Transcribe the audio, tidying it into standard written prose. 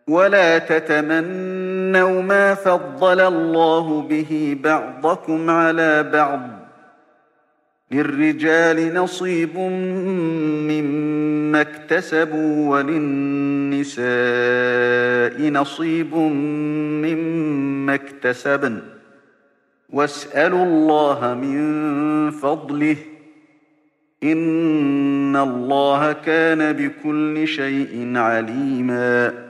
ولا تتمنوا ما فضل الله به بعضكم على بعض، للرجال نصيب مما اكتسبوا وللنساء نصيب مما اكتسبن، واسألوا الله من فضله، إن الله كان بكل شيء عليما.